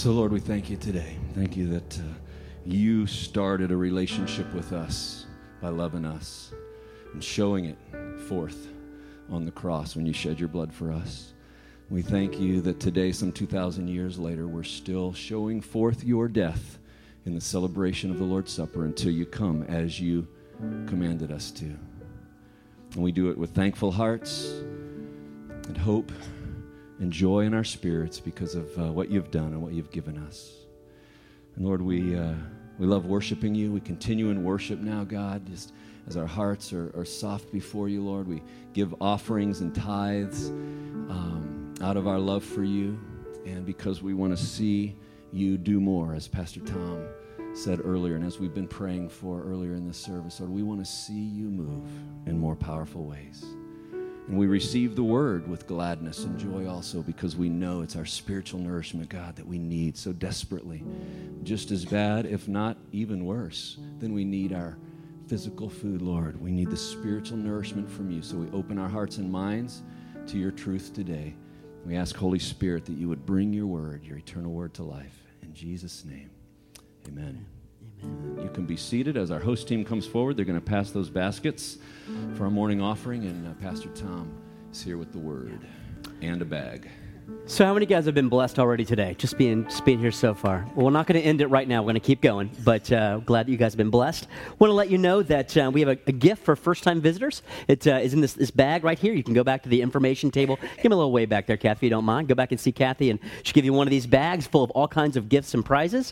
So, Lord, we thank you today. Thank you that you started a relationship with us by loving us and showing it forth on the cross when you shed your blood for us. We thank you that today, some 2,000 years later, we're still showing forth your death in the celebration of the Lord's Supper until you come as you commanded us to. And we do it with thankful hearts and hope and joy in our spirits because of what you've done and what you've given us. And Lord, we love worshiping you. We continue in worship now, God, just as our hearts are soft before you, Lord. We give offerings and tithes out of our love for you and because we want to see you do more, as Pastor Tom said earlier and as we've been praying for earlier in this service. Lord, we want to see you move in more powerful ways. And we receive the word with gladness and joy also because we know it's our spiritual nourishment, God, that we need so desperately. Just as bad, if not even worse, than we need our physical food, Lord. We need the spiritual nourishment from you. So we open our hearts and minds to your truth today. We ask, Holy Spirit, that you would bring your word, your eternal word to life. In Jesus' name, amen. Amen. You can be seated as our host team comes forward. They're going to pass those baskets for our morning offering, and Pastor Tom is here with the word and a bag. So how many guys have been blessed already today, just being here so far? Well, we're not going to end it right now. We're going to keep going, but glad that you guys have been blessed. Want to let you know that we have a gift for first-time visitors. It is in this bag right here. You can go back to the information table. Give me a little wave back there, Kathy, if you don't mind. Go back and see Kathy, and she'll give you one of these bags full of all kinds of gifts and prizes.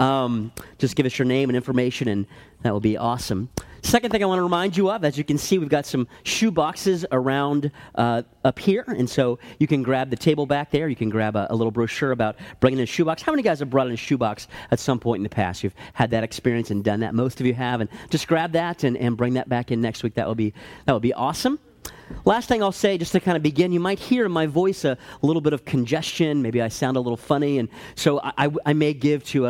Just give us your name and information, and that will be awesome. Second thing I want to remind you of, as you can see, we've got some shoe boxes around up here, and so you can grab the table back there. You can grab a little brochure about bringing in a shoebox. How many guys have brought in a shoebox at some point in the past? You've had that experience and done that. Most of you have, and just grab that and bring that back in next week. That would be awesome. Last thing I'll say, just to kind of begin, you might hear in my voice a little bit of congestion. Maybe I sound a little funny, and so I may give to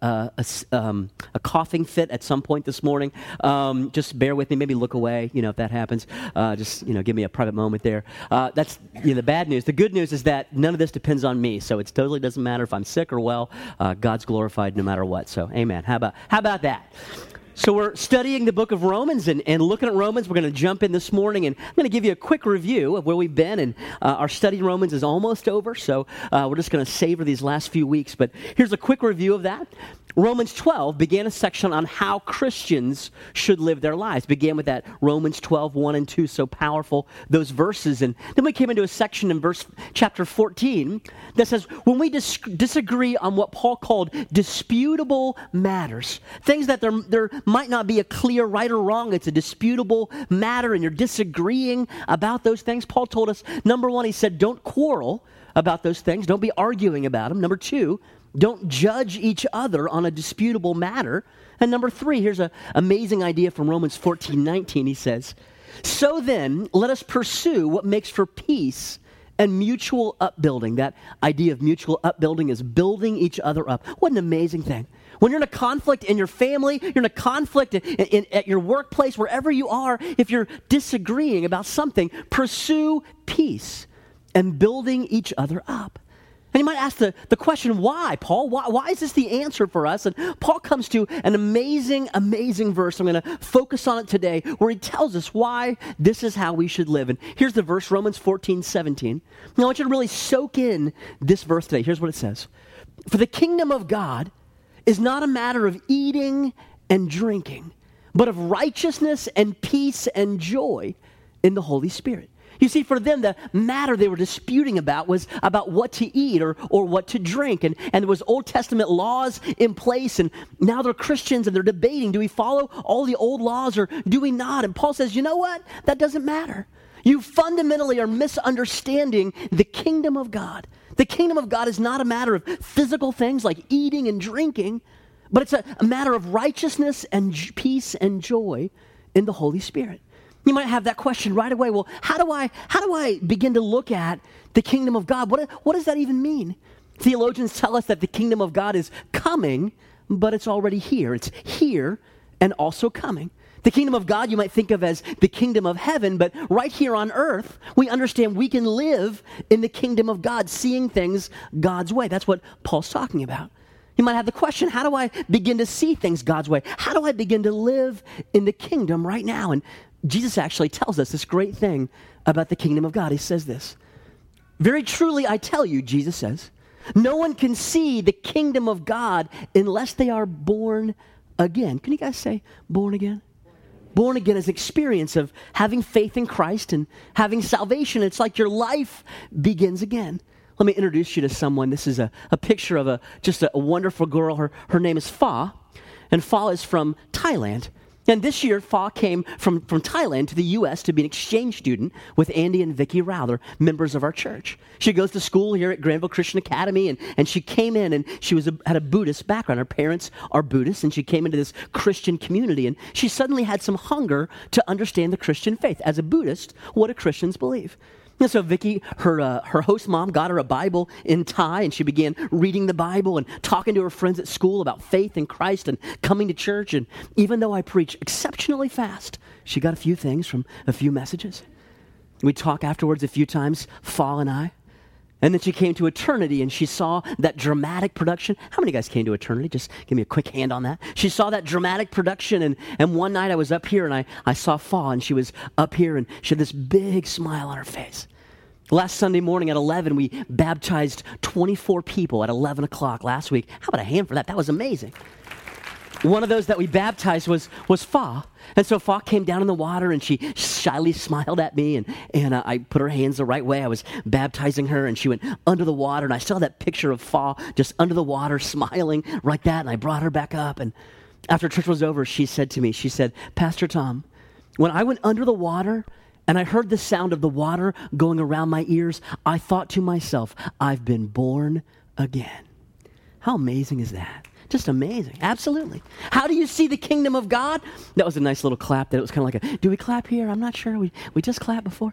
a coughing fit at some point this morning. Just bear with me. Maybe look away, if that happens. Just give me a private moment there. That's the bad news. The good news is that none of this depends on me, so it totally doesn't matter if I'm sick or well. God's glorified no matter what. So, amen. How about that? So we're studying the book of Romans and looking at Romans. We're going to jump in this morning, and I'm going to give you a quick review of where we've been. And our study in Romans is almost over, so we're just going to savor these last few weeks. But here's a quick review of that. Romans 12 began a section on how Christians should live their lives. Began with that Romans 12, 1 and 2, so powerful, those verses. And then we came into a section in chapter 14 that says, when we disagree on what Paul called disputable matters, things that there might not be a clear right or wrong, it's a disputable matter and you're disagreeing about those things. Paul told us, number one, he said, don't quarrel about those things. Don't be arguing about them. Number two, don't judge each other on a disputable matter. And number three, here's an amazing idea from Romans 14:19. He says, so then, let us pursue what makes for peace and mutual upbuilding. That idea of mutual upbuilding is building each other up. What an amazing thing. When you're in a conflict in your family, you're in a conflict at your workplace, wherever you are, if you're disagreeing about something, pursue peace and building each other up. And you might ask the question, why, Paul? Why is this the answer for us? And Paul comes to an amazing, amazing verse. I'm going to focus on it today, where he tells us why this is how we should live. And here's the verse, Romans 14:17. Now, I want you to really soak in this verse today. Here's what it says. For the kingdom of God is not a matter of eating and drinking, but of righteousness and peace and joy in the Holy Spirit. You see, for them, the matter they were disputing about was about what to eat or what to drink. And there was Old Testament laws in place, and now they're Christians, and they're debating, do we follow all the old laws or do we not? And Paul says, you know what? That doesn't matter. You fundamentally are misunderstanding the kingdom of God. The kingdom of God is not a matter of physical things like eating and drinking, but it's a matter of righteousness and peace and joy in the Holy Spirit. You might have that question right away. Well, how do I begin to look at the kingdom of God? What does that even mean? Theologians tell us that the kingdom of God is coming, but it's already here. It's here and also coming. The kingdom of God you might think of as the kingdom of heaven, but right here on earth, we understand we can live in the kingdom of God, seeing things God's way. That's what Paul's talking about. You might have the question, how do I begin to see things God's way? How do I begin to live in the kingdom right now? And Jesus actually tells us this great thing about the kingdom of God. He says this, very truly I tell you, Jesus says, no one can see the kingdom of God unless they are born again. Can you guys say born again? Born again is an experience of having faith in Christ and having salvation. It's like your life begins again. Let me introduce you to someone. This is a picture of just a wonderful girl. Her name is Fa, and Fa is from Thailand. And this year, Fa came from Thailand to the U.S. to be an exchange student with Andy and Vicky Rowther, members of our church. She goes to school here at Granville Christian Academy, and she came in, and she had a Buddhist background. Her parents are Buddhists, and she came into this Christian community, and she suddenly had some hunger to understand the Christian faith. As a Buddhist, what do Christians believe? And so Vicky, her host mom, got her a Bible in Thai, and she began reading the Bible and talking to her friends at school about faith in Christ and coming to church. And even though I preach exceptionally fast, she got a few things from a few messages. We talked afterwards a few times, Fa and I. And then she came to Eternity, and she saw that dramatic production. How many guys came to Eternity? Just give me a quick hand on that. She saw that dramatic production, and one night I was up here, and I saw Fa, and she was up here, and she had this big smile on her face. Last Sunday morning at 11, we baptized 24 people at 11 o'clock last week. How about a hand for that? That was amazing. One of those that we baptized was Fa. And so Fa came down in the water, and she shyly smiled at me, and I put her hands the right way. I was baptizing her, and she went under the water, and I saw that picture of Fa just under the water smiling like that, and I brought her back up. And after church was over, she said to me, she said, Pastor Tom, when I went under the water and I heard the sound of the water going around my ears, I thought to myself, I've been born again. How amazing is that? Just amazing. Absolutely. How do you see the kingdom of God? That was a nice little clap. That it was kind of like do we clap here? I'm not sure. We just clapped before.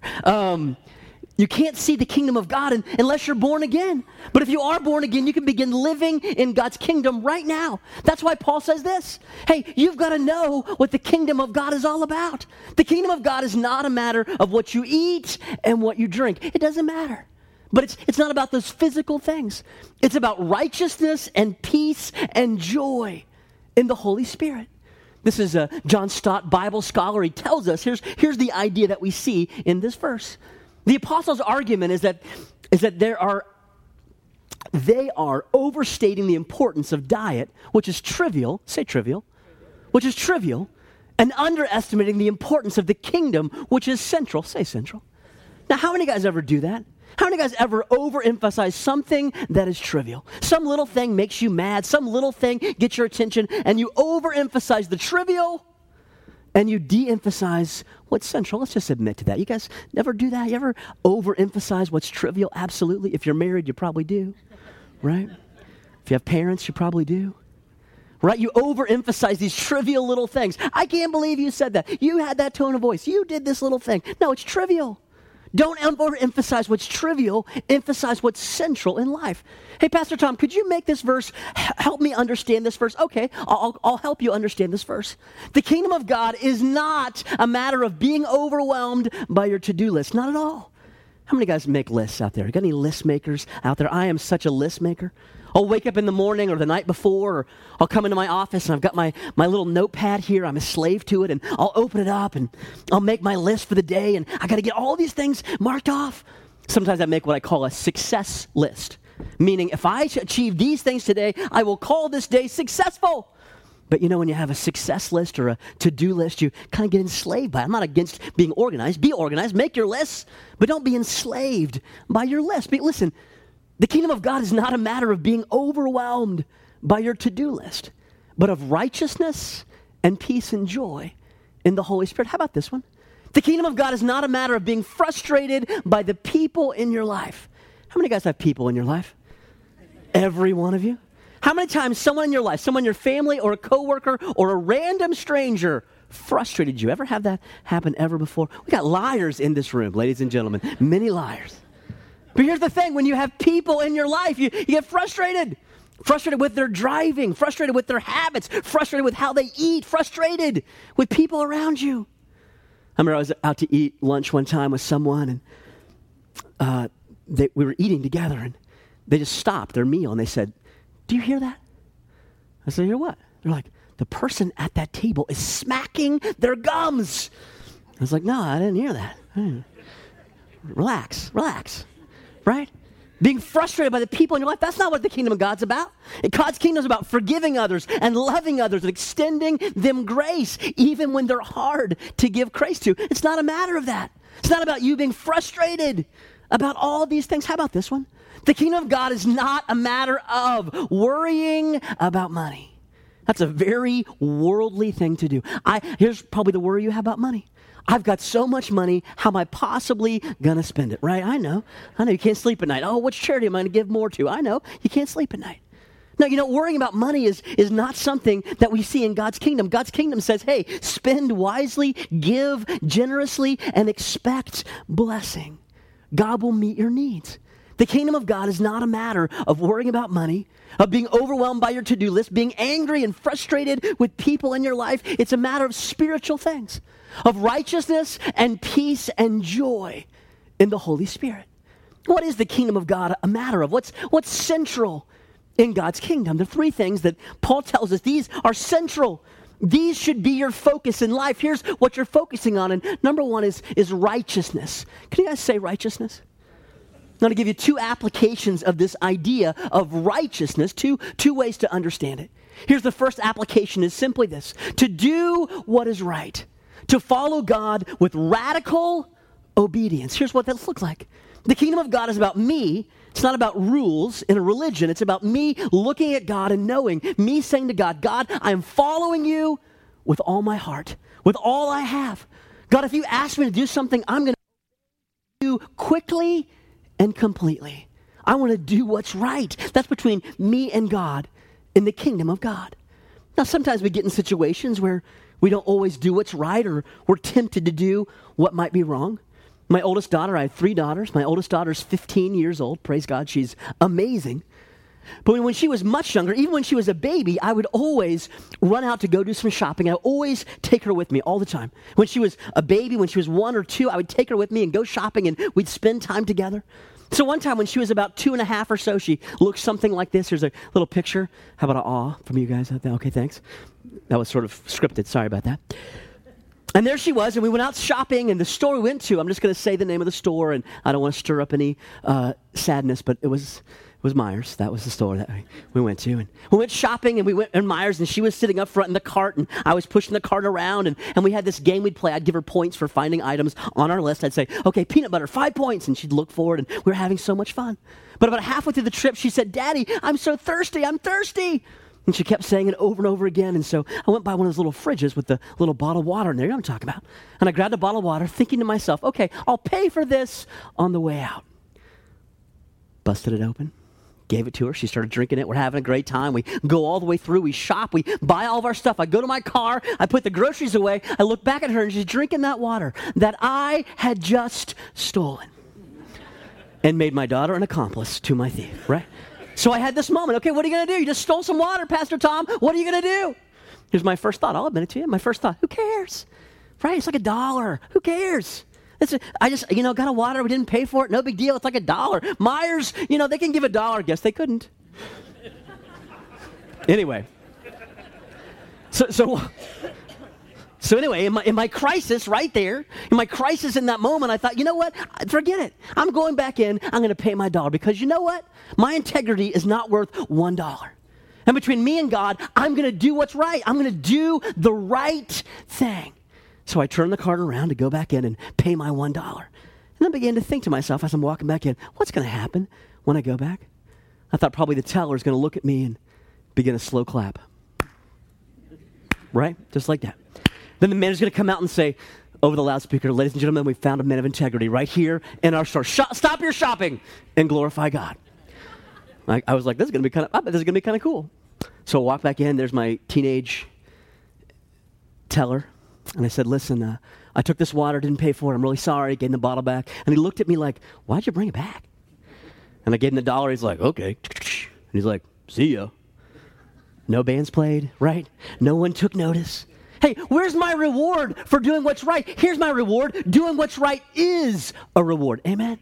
You can't see the kingdom of God unless you're born again. But if you are born again, you can begin living in God's kingdom right now. That's why Paul says this. Hey, you've got to know what the kingdom of God is all about. The kingdom of God is not a matter of what you eat and what you drink. It doesn't matter. But it's not about those physical things. It's about righteousness and peace and joy in the Holy Spirit. This is John Stott, Bible scholar. He tells us, here's the idea that we see in this verse. The apostles' argument is that they are overstating the importance of diet, which is trivial, say trivial, which is trivial, and underestimating the importance of the kingdom, which is central, say central. Now, how many guys ever do that? How many guys ever overemphasize something that is trivial? Some little thing makes you mad, some little thing gets your attention, and you overemphasize the trivial, and you de-emphasize what's central. Let's just admit to that. You guys never do that? You ever overemphasize what's trivial? Absolutely. If you're married, you probably do, right? If you have parents, you probably do, right? You overemphasize these trivial little things. I can't believe you said that. You had that tone of voice. You did this little thing. No, it's trivial. Don't overemphasize what's trivial. Emphasize what's central in life. Hey, Pastor Tom, could you make this verse, help me understand this verse? Okay, I'll help you understand this verse. The kingdom of God is not a matter of being overwhelmed by your to-do list. Not at all. How many guys make lists out there? You got any list makers out there? I am such a list maker. I'll wake up in the morning or the night before, or I'll come into my office and I've got my little notepad here. I'm a slave to it, and I'll open it up and I'll make my list for the day, and I got to get all these things marked off. Sometimes I make what I call a success list, meaning if I achieve these things today, I will call this day successful. But you know, when you have a success list or a to-do list, you kind of get enslaved by it. I'm not against being organized. Be organized. Make your lists, but don't be enslaved by your list. But listen, the kingdom of God is not a matter of being overwhelmed by your to-do list, but of righteousness and peace and joy in the Holy Spirit. How about this one? The kingdom of God is not a matter of being frustrated by the people in your life. How many guys have people in your life? Every one of you. How many times someone in your life, someone in your family or a coworker or a random stranger frustrated you? Ever have that happen ever before? We got liars in this room, ladies and gentlemen. Many liars. But here's the thing, when you have people in your life, you get frustrated. Frustrated with their driving, frustrated with their habits, frustrated with how they eat, frustrated with people around you. I remember I was out to eat lunch one time with someone, and we were eating together, and they just stopped their meal, and they said, "Do you hear that? I said, hear what? They're like, the person at that table is smacking their gums. I was like, no, I didn't hear that. Relax, right? Being frustrated by the people in your life, that's not what the kingdom of God's about. God's kingdom is about forgiving others and loving others and extending them grace, even when they're hard to give grace to. It's not a matter of that. It's not about you being frustrated about all these things. How about this one? The kingdom of God is not a matter of worrying about money. That's a very worldly thing to do. Here's probably the worry you have about money. I've got so much money, how am I possibly going to spend it, right? I know you can't sleep at night. Oh, which charity am I going to give more to? I know you can't sleep at night. No, worrying about money is not something that we see in God's kingdom. God's kingdom says, hey, spend wisely, give generously, and expect blessing. God will meet your needs. The kingdom of God is not a matter of worrying about money, of being overwhelmed by your to-do list, being angry and frustrated with people in your life. It's a matter of spiritual things, of righteousness and peace and joy in the Holy Spirit. What is the kingdom of God a matter of? What's central in God's kingdom? The three things that Paul tells us, these are central. These should be your focus in life. Here's what you're focusing on. And number one is righteousness. Can you guys say righteousness? I'm going to give you two applications of this idea of righteousness, two ways to understand it. Here's the first application is simply this: to do what is right, to follow God with radical obedience. Here's what that looks like. The kingdom of God is about me. It's not about rules in a religion. It's about me looking at God and knowing, me saying to God, God, I am following you with all my heart, with all I have. God, if you ask me to do something, I'm going to do quickly and completely. I want to do what's right. That's between me and God in the kingdom of God. Now, sometimes we get in situations where we don't always do what's right, or we're tempted to do what might be wrong. My oldest daughter, I have 3 daughters. My oldest daughter's 15 years old. Praise God, she's amazing. But when she was much younger, even when she was a baby, I would always run out to go do some shopping. I would always take her with me all the time. When she was a baby, when she was 1 or 2, I would take her with me and go shopping, and we'd spend time together. So one time when she was about 2.5 or so, she looked something like this. Here's a little picture. How about an awe from you guys? Okay, thanks. That was sort of scripted. Sorry about that. And there she was, and we went out shopping, and the store we went to, I'm just going to say the name of the store, and I don't want to stir up any sadness, but it was Myers. That was the store that we went to. And we went shopping, and we went in Myers, and she was sitting up front in the cart, and I was pushing the cart around, and we had this game we'd play. I'd give her points for finding items on our list. I'd say, okay, peanut butter, 5 points, and she'd look forward, and we were having so much fun. But about halfway through the trip, she said, Daddy, I'm so thirsty, I'm thirsty. And she kept saying it over and over again. And so I went by one of those little fridges with the little bottle of water in there. You know what I'm talking about. And I grabbed a bottle of water, thinking to myself, okay, I'll pay for this on the way out. Busted it open, gave it to her. She started drinking it. We're having a great time. We go all the way through. We shop. We buy all of our stuff. I go to my car. I put the groceries away. I look back at her, and she's drinking that water that I had just stolen and made my daughter an accomplice to my thief, right? So I had this moment. Okay, what are you going to do? You just stole some water, Pastor Tom. What are you going to do? Here's my first thought. I'll admit it to you. My first thought, who cares? Right? It's like $1. Who cares? I just got a water. We didn't pay for it. No big deal. It's like $1. Myers, they can give $1. Guess they couldn't. Anyway. So anyway, in my crisis right there, in my crisis in that moment, I thought, you know what? Forget it. I'm going back in. I'm going to pay my $1 because you know what? My integrity is not worth $1. And between me and God, I'm going to do what's right. I'm going to do the right thing. So I turned the cart around to go back in and pay my $1. And I began to think to myself as I'm walking back in, what's going to happen when I go back? I thought probably the teller is going to look at me and begin a slow clap. Right? Just like that. Then the manager's going to come out and say over the loudspeaker, ladies and gentlemen, we found a man of integrity right here in our store. Stop your shopping and glorify God. I was like, this is going to be kind of cool. So I walk back in. There's my teenage teller. And I said, listen, I took this water, didn't pay for it. I'm really sorry. Gave him the bottle back. And he looked at me like, why'd you bring it back? And I gave him the $1. He's like, okay. And he's like, see ya. No bands played, right? No one took notice. Hey, where's my reward for doing what's right? Here's my reward. Doing what's right is a reward. Amen?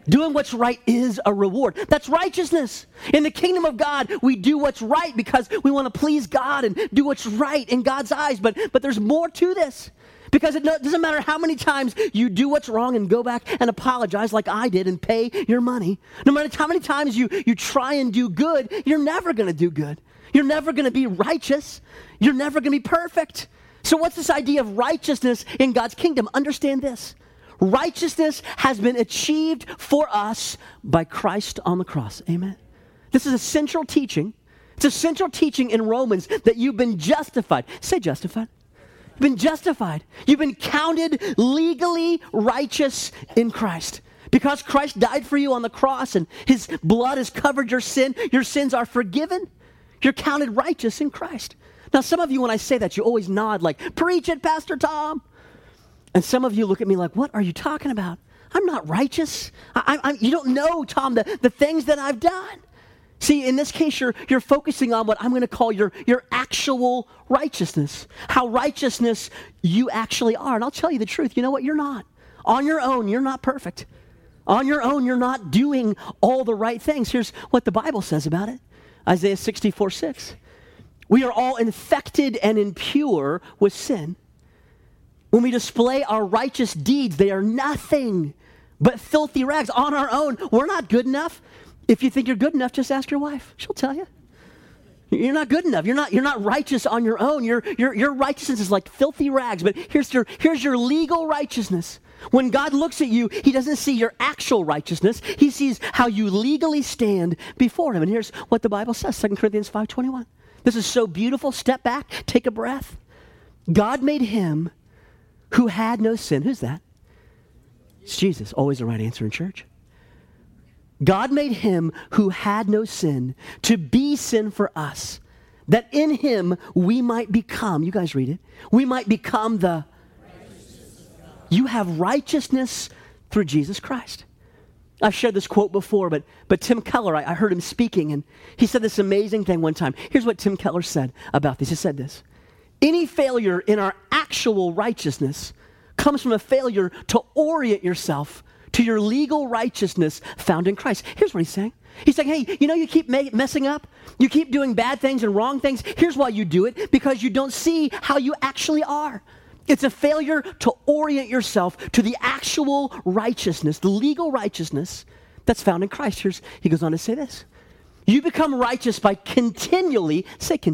Doing what's right is a reward. That's righteousness. In the kingdom of God, we do what's right because we want to please God and do what's right in God's eyes. But there's more to this. Because it doesn't matter how many times you do what's wrong and go back and apologize like I did and pay your money. No matter how many times you try and do good, you're never going to do good. You're never going to be righteous. You're never going to be perfect. So what's this idea of righteousness in God's kingdom? Understand this. Righteousness has been achieved for us by Christ on the cross. Amen. This is a central teaching. It's a central teaching in Romans that you've been justified. Say justified. You've been justified. You've been counted legally righteous in Christ. Because Christ died for you on the cross and his blood has covered your sin, your sins are forgiven. You're counted righteous in Christ. Now, some of you, when I say that, you always nod like, preach it, Pastor Tom. And some of you look at me like, what are you talking about? I'm not righteous. You don't know, Tom, the things that I've done. See, in this case, you're focusing on what I'm going to call your actual righteousness, how righteousness you actually are. And I'll tell you the truth. You know what? You're not. On your own, you're not perfect. On your own, you're not doing all the right things. Here's what the Bible says about it. Isaiah 64:6. We are all infected and impure with sin. When we display our righteous deeds, they are nothing but filthy rags. On our own, we're not good enough. If you think you're good enough, just ask your wife. She'll tell you. You're not good enough. You're not righteous on your own. Your righteousness is like filthy rags. But here's your legal righteousness. When God looks at you, he doesn't see your actual righteousness. He sees how you legally stand before him. And here's what the Bible says, 2 Corinthians 5:21. This is so beautiful. Step back, take a breath. God made him who had no sin. Who's that? It's Jesus. Always the right answer in church. God made him who had no sin to be sin for us, that in him we might become, you guys read it, we might become the righteousness of God. You have righteousness through Jesus Christ. I've shared this quote before, but Tim Keller, I heard him speaking, and he said this amazing thing one time. Here's what Tim Keller said about this. He said this: any failure in our actual righteousness comes from a failure to orient yourself to your legal righteousness found in Christ. Here's what he's saying. He's saying, hey, you keep messing up. You keep doing bad things and wrong things. Here's why you do it: because you don't see how you actually are. It's a failure to orient yourself to the actual righteousness, the legal righteousness that's found in Christ. He goes on to say this: you become righteous by continually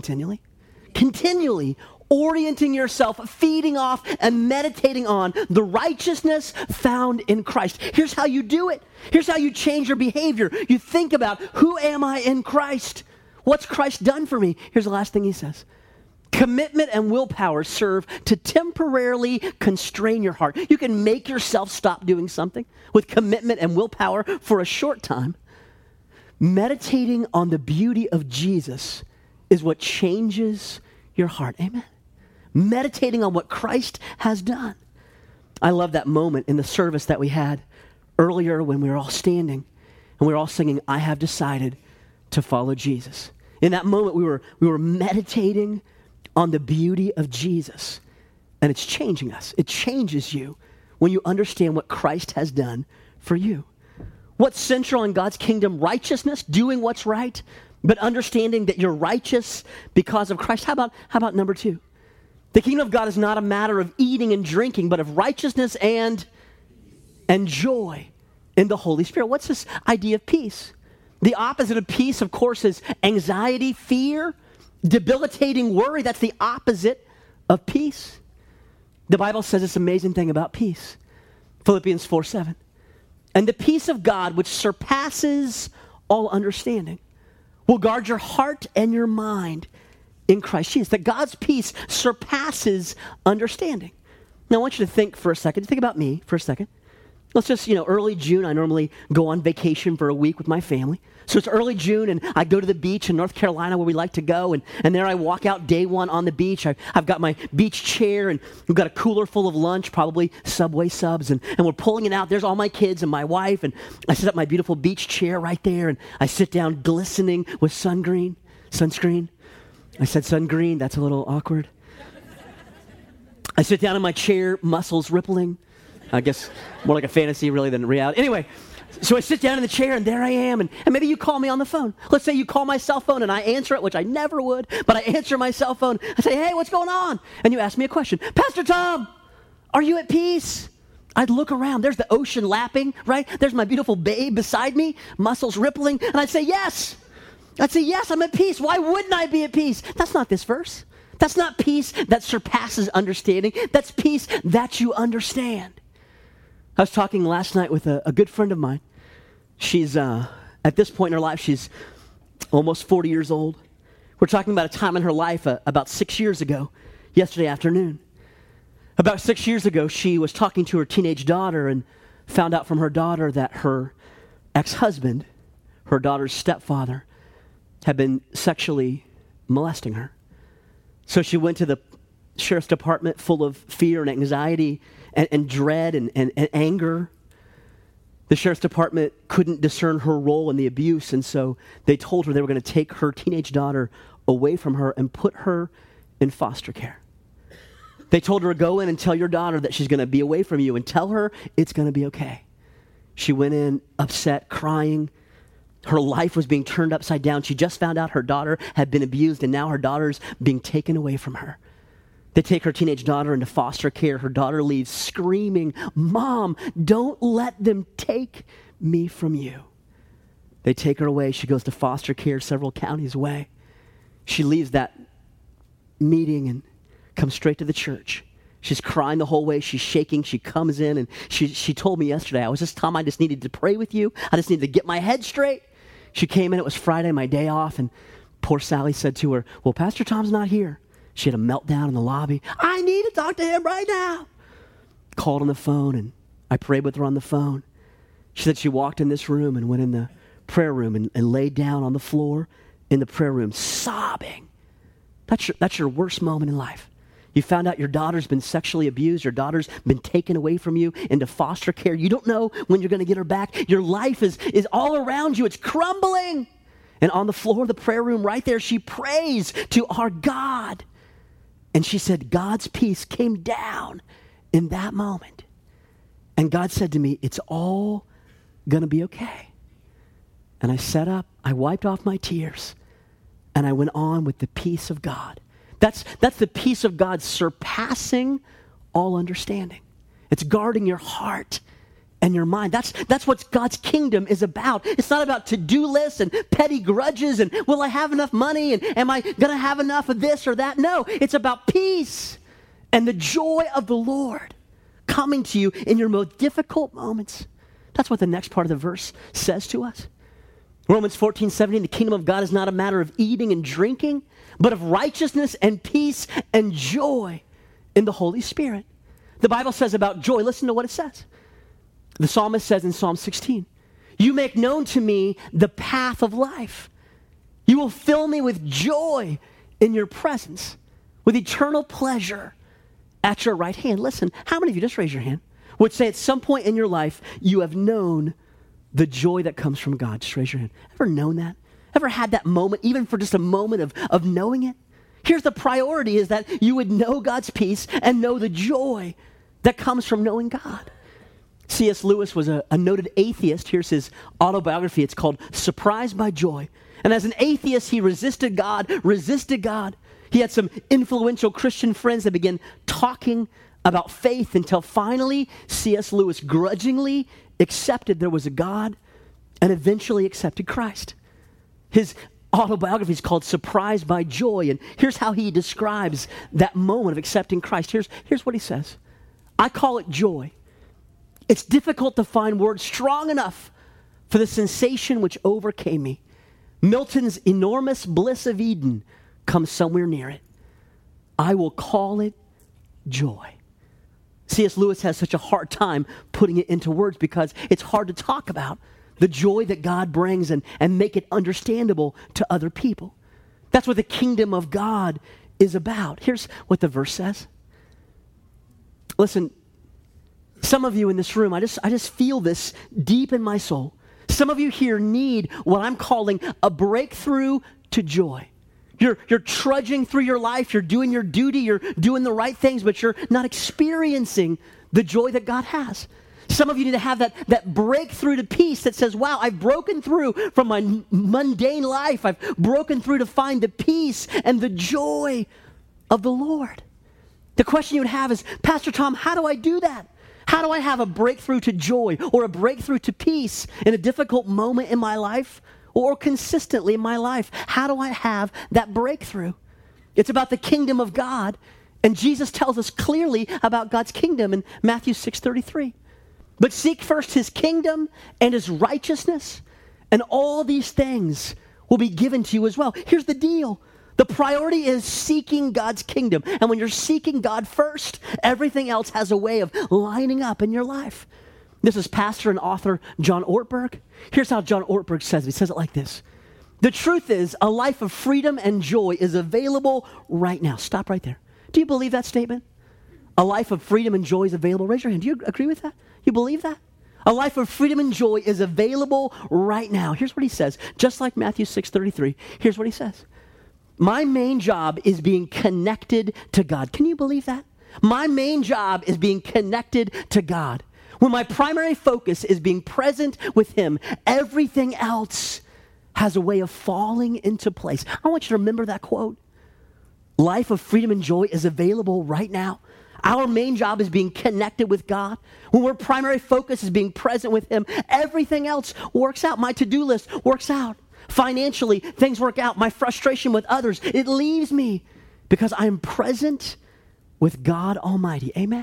orienting yourself, feeding off, and meditating on the righteousness found in Christ. Here's how you do it. Here's how you change your behavior. You think about, who am I in Christ? What's Christ done for me? Here's the last thing he says. Commitment and willpower serve to temporarily constrain your heart. You can make yourself stop doing something with commitment and willpower for a short time. Meditating on the beauty of Jesus is what changes your heart. Amen. Meditating on what Christ has done. I love that moment in the service that we had earlier when we were all standing and we were all singing, I have decided to follow Jesus. In that moment, we were meditating on the beauty of Jesus, and it's changing us. It changes you when you understand what Christ has done for you. What's central in God's kingdom? Righteousness, doing what's right, but understanding that you're righteous because of Christ. How about number 2? The kingdom of God is not a matter of eating and drinking, but of righteousness and joy in the Holy Spirit. What's this idea of peace? The opposite of peace, of course, is anxiety, fear, debilitating worry. That's the opposite of peace. The Bible says this amazing thing about peace. Philippians 4:7. And the peace of God, which surpasses all understanding, will guard your heart and your mind in Christ Jesus. That God's peace surpasses understanding. Now I want you to think for a second. Think about me for a second. Let's just, early June, I normally go on vacation for a week with my family. So it's early June, and I go to the beach in North Carolina where we like to go, and there I walk out day one on the beach. I've got my beach chair, and we've got a cooler full of lunch, probably Subway subs, and we're pulling it out. There's all my kids and my wife, and I set up my beautiful beach chair right there, and I sit down glistening with sunscreen. I said sun-green, that's a little awkward. I sit down in my chair, muscles rippling. I guess more like a fantasy really than reality. Anyway, So I sit down in the chair, and there I am, and maybe you call me on the phone. Let's say you call my cell phone, and I answer it, which I never would, but I answer my cell phone. I say, hey, what's going on? And you ask me a question. Pastor Tom, are you at peace? I'd look around. There's the ocean lapping, right? There's my beautiful babe beside me, muscles rippling, and I'd say, yes. I'd say, yes, I'm at peace. Why wouldn't I be at peace? That's not this verse. That's not peace that surpasses understanding. That's peace that you understand. I was talking last night with a good friend of mine. She's, at this point in her life, she's almost 40 years old. We're talking about a time in her life about 6 years ago, yesterday afternoon. About 6 years ago, she was talking to her teenage daughter and found out from her daughter that her ex-husband, her daughter's stepfather, had been sexually molesting her. So she went to the sheriff's department full of fear and anxiety and dread and anger. The sheriff's department couldn't discern her role in the abuse, and so they told her they were going to take her teenage daughter away from her and put her in foster care. They told her to go in and tell your daughter that she's going to be away from you and tell her it's going to be okay. She went in upset, crying. Her life was being turned upside down. She just found out her daughter had been abused, and now her daughter's being taken away from her. They take her teenage daughter into foster care. Her daughter leaves screaming, Mom, don't let them take me from you. They take her away. She goes to foster care several counties away. She leaves that meeting and comes straight to the church. She's crying the whole way. She's shaking. She comes in, and she told me yesterday, Tom, I just needed to pray with you. I just needed to get my head straight. She came in. It was Friday, my day off, and poor Sally said to her, well, Pastor Tom's not here. She had a meltdown in the lobby. I need to talk to him right now. Called on the phone, and I prayed with her on the phone. She said she walked in this room and went in the prayer room and laid down on the floor in the prayer room, sobbing. That's your worst moment in life. You found out your daughter's been sexually abused. Your daughter's been taken away from you into foster care. You don't know when you're going to get her back. Your life is all around you. It's crumbling. And on the floor of the prayer room right there, she prays to our God. And she said, God's peace came down in that moment. And God said to me, it's all going to be okay. And I sat up, I wiped off my tears, and I went on with the peace of God. That's the peace of God surpassing all understanding. It's guarding your heart and your mind. That's what God's kingdom is about. It's not about to-do lists and petty grudges and will I have enough money and am I going to have enough of this or that? No, it's about peace and the joy of the Lord coming to you in your most difficult moments. That's what the next part of the verse says to us. Romans 14:17, the kingdom of God is not a matter of eating and drinking, but of righteousness and peace and joy in the Holy Spirit. The Bible says about joy, listen to what it says. The psalmist says in Psalm 16, you make known to me the path of life. You will fill me with joy in your presence, with eternal pleasure at your right hand. Listen, how many of you, just raise your hand, would say at some point in your life you have known the joy that comes from God? Just raise your hand. Ever known that? Ever had that moment, even for just a moment of knowing it? Here's the priority, is that you would know God's peace and know the joy that comes from knowing God. C.S. Lewis was a noted atheist. Here's his autobiography. It's called Surprised by Joy. And as an atheist, he resisted God. He had some influential Christian friends that began talking about faith until finally C.S. Lewis grudgingly accepted there was a God and eventually accepted Christ. His autobiography is called Surprised by Joy, and here's how he describes that moment of accepting Christ. Here's what he says. I call it joy. It's difficult to find words strong enough for the sensation which overcame me. Milton's enormous bliss of Eden comes somewhere near it. I will call it joy. C.S. Lewis has such a hard time putting it into words because it's hard to talk about the joy that God brings and make it understandable to other people. That's what the kingdom of God is about. Here's what the verse says. Listen, some of you in this room, I just feel this deep in my soul. Some of you here need what I'm calling a breakthrough to joy. You're trudging through your life, you're doing your duty, you're doing the right things, but you're not experiencing the joy that God has. Some of you need to have that breakthrough to peace that says, wow, I've broken through from my mundane life. I've broken through to find the peace and the joy of the Lord. The question you would have is, Pastor Tom, how do I do that? How do I have a breakthrough to joy or a breakthrough to peace in a difficult moment in my life or consistently in my life? How do I have that breakthrough? It's about the kingdom of God, and Jesus tells us clearly about God's kingdom in Matthew 6:33. But seek first his kingdom and his righteousness, and all these things will be given to you as well. Here's the deal. The priority is seeking God's kingdom. And when you're seeking God first, everything else has a way of lining up in your life. This is pastor and author John Ortberg. Here's how John Ortberg says it. He says it like this. The truth is, a life of freedom and joy is available right now. Stop right there. Do you believe that statement? A life of freedom and joy is available. Raise your hand. Do you agree with that? You believe that? A life of freedom and joy is available right now. Here's what he says. Just like Matthew 6:33, here's what he says. My main job is being connected to God. Can you believe that? My main job is being connected to God. When my primary focus is being present with him, everything else has a way of falling into place. I want you to remember that quote. Life of freedom and joy is available right now. Our main job is being connected with God. When our primary focus is being present with him, everything else works out. My to-do list works out. Financially, things work out. My frustration with others, it leaves me because I am present with God Almighty. Amen?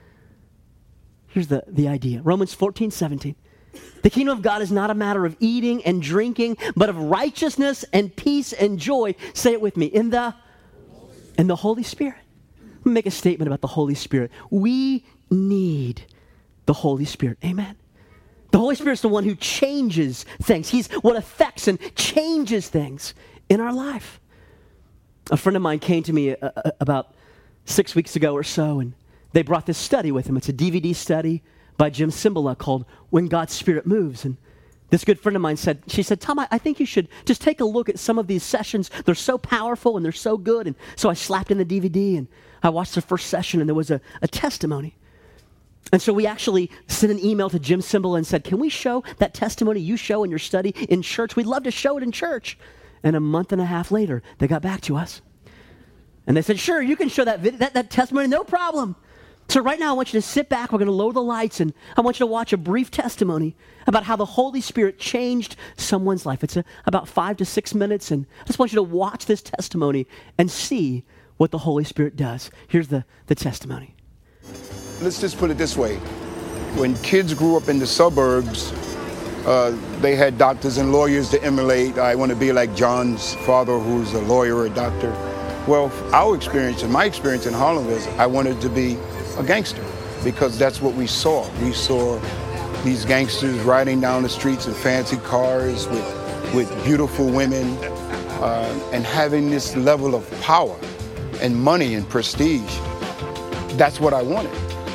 Here's the idea. Romans 14:17. The kingdom of God is not a matter of eating and drinking, but of righteousness and peace and joy. Say it with me. In the Holy Spirit. Let me make a statement about the Holy Spirit. We need the Holy Spirit. Amen? The Holy Spirit's the one who changes things. He's what affects and changes things in our life. A friend of mine came to me about 6 weeks ago or so, and they brought this study with them. It's a DVD study by Jim Cymbala called When God's Spirit Moves. And this good friend of mine said, Tom, I think you should just take a look at some of these sessions. They're so powerful and they're so good. And so I slapped in the DVD and I watched the first session, and there was a testimony. And so we actually sent an email to Jim Cymbala and said, can we show that testimony you show in your study in church? We'd love to show it in church. And a month and a half later, they got back to us. And they said, sure, you can show that testimony, no problem. So right now I want you to sit back. We're going to lower the lights, and I want you to watch a brief testimony about how the Holy Spirit changed someone's life. It's about 5 to 6 minutes, and I just want you to watch this testimony and see what the Holy Spirit does. Here's the testimony. Let's just put it this way. When kids grew up in the suburbs, they had doctors and lawyers to emulate. I want to be like John's father, who's a lawyer or a doctor. Well, our experience and my experience in Harlem was I wanted to be a gangster because that's what we saw. We saw these gangsters riding down the streets in fancy cars with beautiful women and having this level of power and money and prestige. That's what I wanted.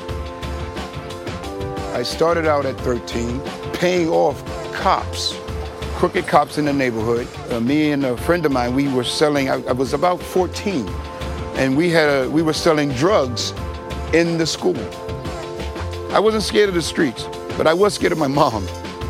I started out at 13, paying off cops, crooked cops in the neighborhood. Me and a friend of mine, we were selling, I was about 14, and we were selling drugs in the school. I wasn't scared of the streets, but I was scared of my mom.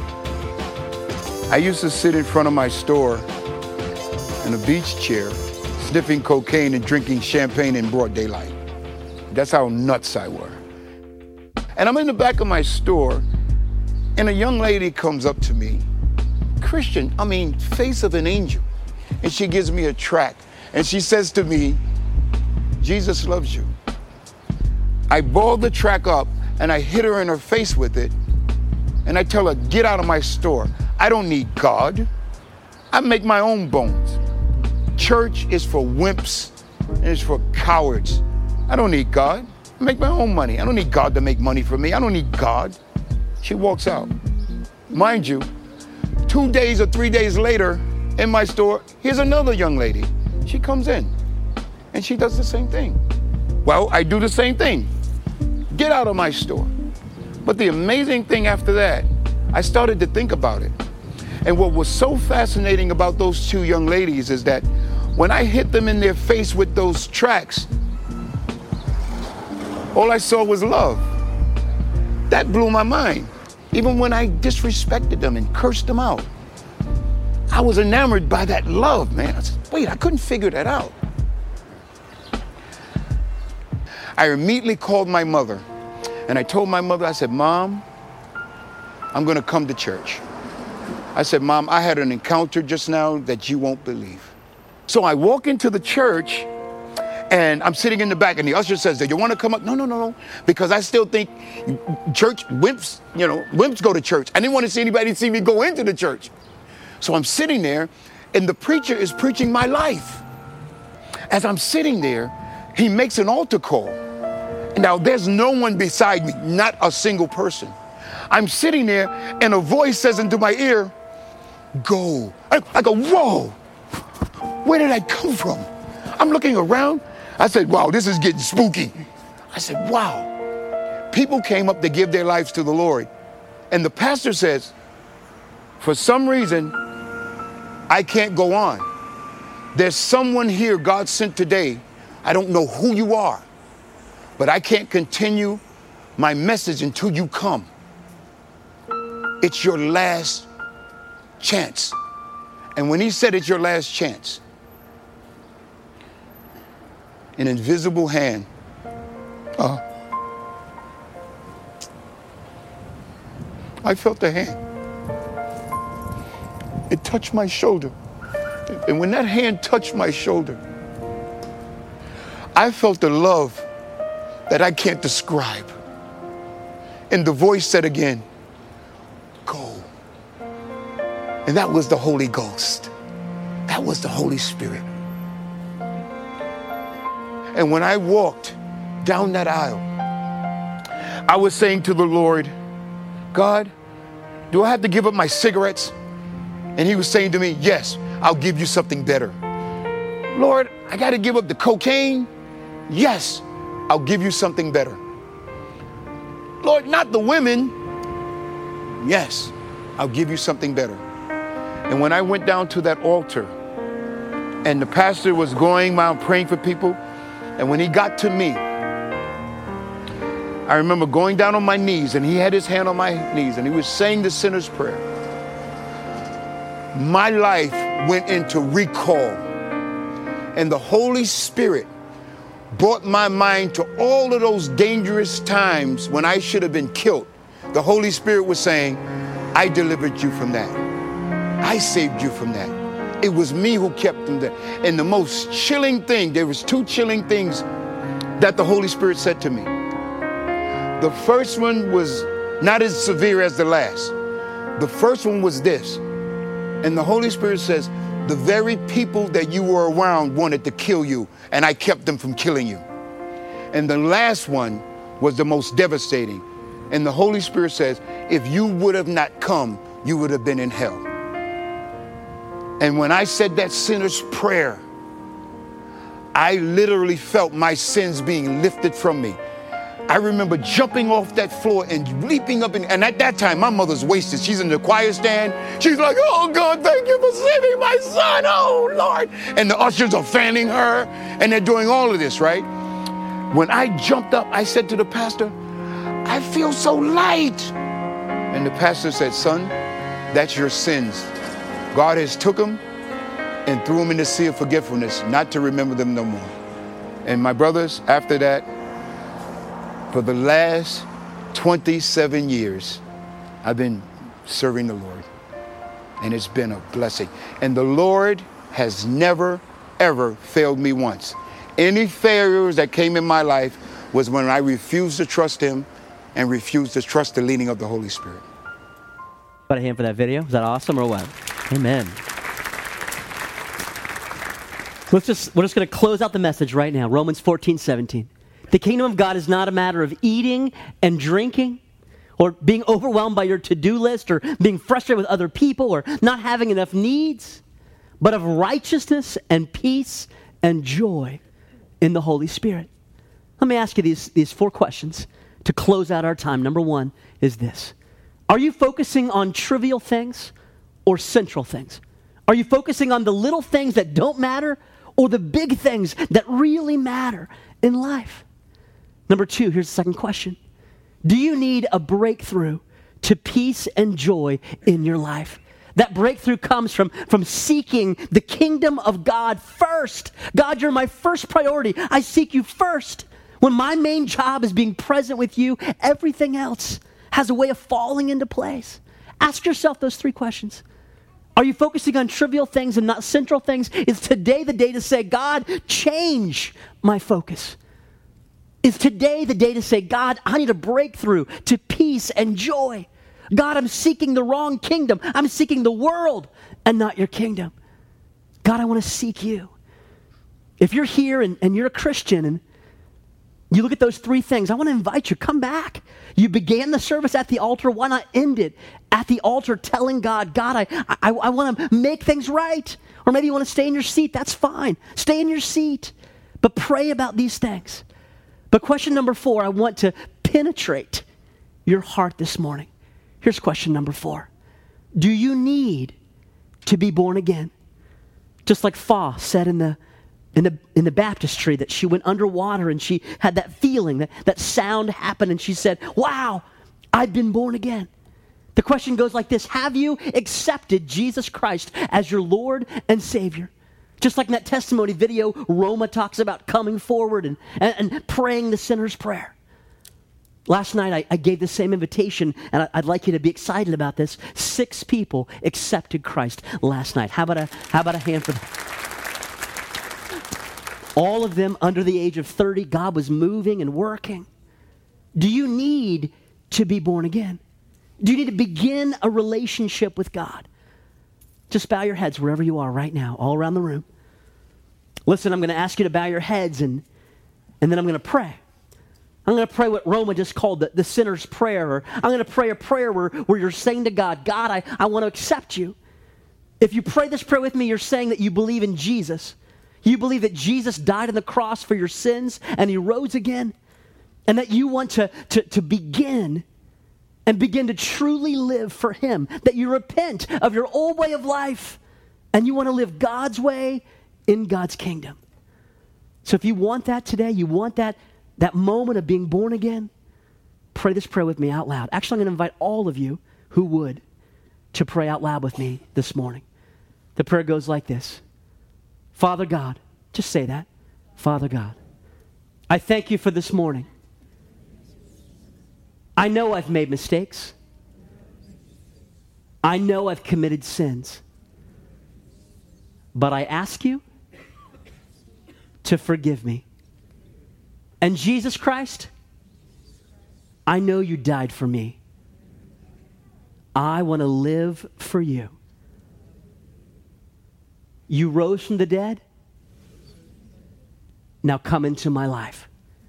I used to sit in front of my store in a beach chair, sniffing cocaine and drinking champagne in broad daylight. That's how nuts I were. And I'm in the back of my store, and a young lady comes up to me, Christian, face of an angel. And she gives me a tract, and she says to me, Jesus loves you. I ball the tract up, and I hit her in her face with it, and I tell her, get out of my store. I don't need God. I make my own bones. Church is for wimps, and it's for cowards. I don't need God. I make my own money. I don't need God to make money for me. I don't need God. She walks out. Mind you, 2 days or 3 days later in my store, here's another young lady. She comes in and she does the same thing. Well, I do the same thing. Get out of my store. But the amazing thing after that, I started to think about it. And what was so fascinating about those two young ladies is that when I hit them in their face with those tracts, all I saw was love. That blew my mind. Even when I disrespected them and cursed them out, I was enamored by that love, man. I said, wait, I couldn't figure that out. I immediately called my mother, and I told my mother, I said, Mom, I'm going to come to church. I said, Mom, I had an encounter just now that you won't believe. So I walk into the church, and I'm sitting in the back, and the usher says, do you want to come up? No, because I still think church, wimps, wimps go to church. I didn't want to see anybody see me go into the church. So I'm sitting there, and the preacher is preaching my life. As I'm sitting there, he makes an altar call. Now, there's no one beside me, not a single person. I'm sitting there, and a voice says into my ear, go. I go, whoa, where did I come from? I'm looking around. I said, wow, this is getting spooky. I said, wow. People came up to give their lives to the Lord. And the pastor says, for some reason, I can't go on. There's someone here God sent today. I don't know who you are, but I can't continue my message until you come. It's your last chance. And when he said it's your last chance, an invisible hand I felt the hand. It touched my shoulder. And when that hand touched my shoulder, I felt the love that I can't describe. And the voice said again, go. And that was the Holy Ghost. That was the Holy Spirit. And when I walked down that aisle, I was saying to the Lord, God, do I have to give up my cigarettes? And he was saying to me, yes, I'll give you something better. Lord, I got to give up the cocaine? Yes, I'll give you something better. Lord, not the women. Yes, I'll give you something better. And when I went down to that altar and the pastor was going around praying for people, and when he got to me, I remember going down on my knees, and he had his hand on my knees, and he was saying the sinner's prayer. My life went into recall, and the Holy Spirit brought my mind to all of those dangerous times when I should have been killed. The Holy Spirit was saying, I delivered you from that. I saved you from that. It was me who kept them there. And the most chilling thing, there was two chilling things that the Holy Spirit said to me. The first one was not as severe as the last. The first one was this. And the Holy Spirit says, the very people that you were around wanted to kill you, and I kept them from killing you. And the last one was the most devastating. And the Holy Spirit says, if you would have not come, you would have been in hell. And when I said that sinner's prayer, I literally felt my sins being lifted from me. I remember jumping off that floor and leaping up. And at that time, my mother's wasted. She's in the choir stand. She's like, oh, God, thank you for saving my son. Oh, Lord. And the ushers are fanning her. And they're doing all of this, right? When I jumped up, I said to the pastor, I feel so light. And the pastor said, son, that's your sins. God has took them and threw them in the sea of forgetfulness, not to remember them no more. And my brothers, after that, for the last 27 years, I've been serving the Lord. And it's been a blessing. And the Lord has never, ever failed me once. Any failures that came in my life was when I refused to trust him and refused to trust the leading of the Holy Spirit. Put a hand for that video. Is that awesome or what? Amen. We're just going to close out the message right now. Romans 14:17. The kingdom of God is not a matter of eating and drinking or being overwhelmed by your to-do list or being frustrated with other people or not having enough needs, but of righteousness and peace and joy in the Holy Spirit. Let me ask you these 4 questions to close out our time. Number 1 is this. Are you focusing on trivial things or central things? Are you focusing on the little things that don't matter or the big things that really matter in life? Number 2, here's the second question. Do you need a breakthrough to peace and joy in your life? That breakthrough comes from seeking the kingdom of God first. God, you're my first priority. I seek you first. When my main job is being present with you, everything else has a way of falling into place. Ask yourself those 3 questions. Are you focusing on trivial things and not central things? Is today the day to say, God, change my focus? Is today the day to say, God, I need a breakthrough to peace and joy? God, I'm seeking the wrong kingdom. I'm seeking the world and not your kingdom. God, I want to seek you. If you're here and you're a Christian and you look at those 3 things, I want to invite you, come back. You began the service at the altar. Why not end it at the altar telling God, God, I want to make things right. Or maybe you want to stay in your seat. That's fine. Stay in your seat. But pray about these things. But question number 4, I want to penetrate your heart this morning. Here's question number 4. Do you need to be born again? Just like Fa said in the baptistry, that she went underwater and she had that feeling, that sound happened, and she said, wow, I've been born again. The question goes like this: have you accepted Jesus Christ as your Lord and Savior? Just like in that testimony video, Roma talks about coming forward and praying the sinner's prayer. Last night, I gave the same invitation, and I'd like you to be excited about this. 6 people accepted Christ last night. How about a hand for them? All of them under the age of 30. God was moving and working. Do you need to be born again? Do you need to begin a relationship with God? Just bow your heads wherever you are right now, all around the room. Listen, I'm going to ask you to bow your heads, and then I'm going to pray. I'm going to pray what Roma just called the sinner's prayer. Or I'm going to pray a prayer where you're saying to God, God, I want to accept you. If you pray this prayer with me, you're saying that you believe in Jesus. You believe that Jesus died on the cross for your sins and he rose again. And that you want to begin to truly live for him. That you repent of your old way of life and you want to live God's way in God's kingdom. So if you want that today, you want that moment of being born again, pray this prayer with me out loud. Actually, I'm going to invite all of you who would to pray out loud with me this morning. The prayer goes like this. Father God, just say that. Father God, I thank you for this morning. I know I've made mistakes. I know I've committed sins. But I ask you to forgive me. And Jesus Christ, I know you died for me. I want to live for you. You rose from the dead. Now come into my life.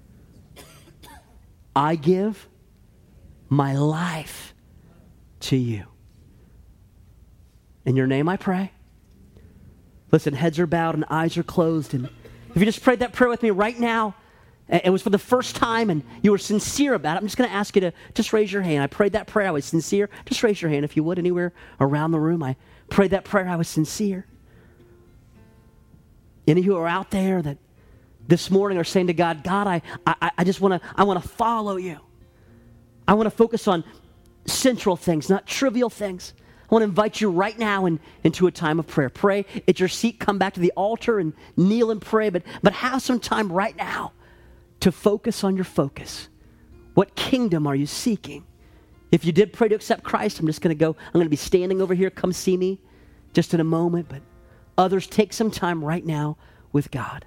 I give my life to you. In your name I pray. Listen, heads are bowed and eyes are closed. And if you just prayed that prayer with me right now, it was for the first time and you were sincere about it, I'm just going to ask you to just raise your hand. I prayed that prayer. I was sincere. Just raise your hand if you would, anywhere around the room. I prayed that prayer. I was sincere. Any who are out there that this morning are saying to God, God, I just want to follow you. I want to focus on central things, not trivial things. I want to invite you right now into a time of prayer. Pray at your seat, come back to the altar and kneel and pray, but have some time right now to focus on your focus. What kingdom are you seeking? If you did pray to accept Christ, I'm going to be standing over here. Come see me just in a moment, but others, take some time right now with God.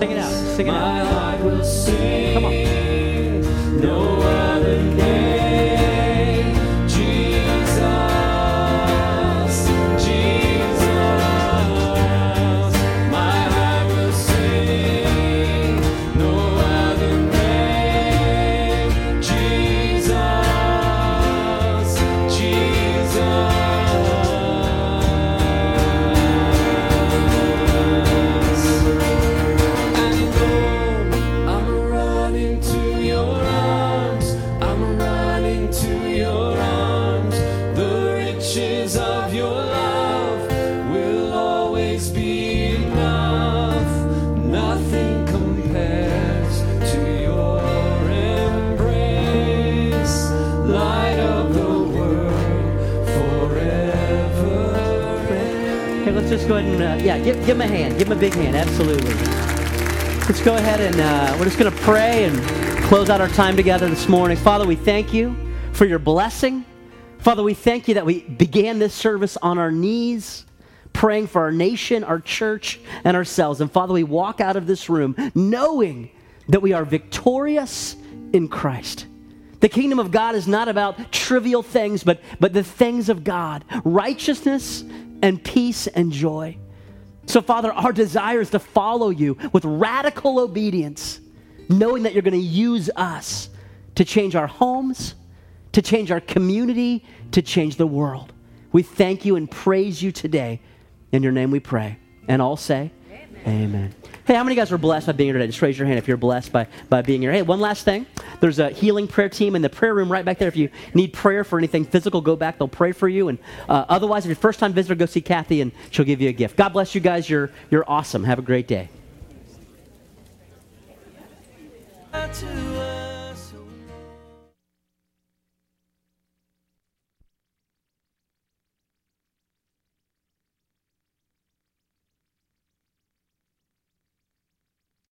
Sing it out. Sing it My out. heart will sing. Come on. No other name. Jesus. Jesus. My heart will sing. No other name. Jesus. Jesus. And Lord, I'm running to your arms. I'm running to your arms. The riches of your love will always be enough. Nothing compares to your embrace. Light of the world forever. Okay, let's just go ahead and, give him a hand. Give him a big hand. Absolutely. Let's go ahead and we're just going to pray and close out our time together this morning. Father, we thank you for your blessing. Father, we thank you that we began this service on our knees, praying for our nation, our church, and ourselves. And Father, we walk out of this room knowing that we are victorious in Christ. The kingdom of God is not about trivial things, but the things of God, righteousness and peace and joy. So, Father, our desire is to follow you with radical obedience, knowing that you're going to use us to change our homes, to change our community, to change the world. We thank you and praise you today. In your name we pray. And all say, Amen. Hey, how many of you guys were blessed by being here today? Just raise your hand if you're blessed by being here. Hey, one last thing. There's a healing prayer team in the prayer room right back there. If you need prayer for anything physical, go back. They'll pray for you. And otherwise, if you're a first-time visitor, go see Kathy, and she'll give you a gift. God bless you guys. You're awesome. Have a great day. To us.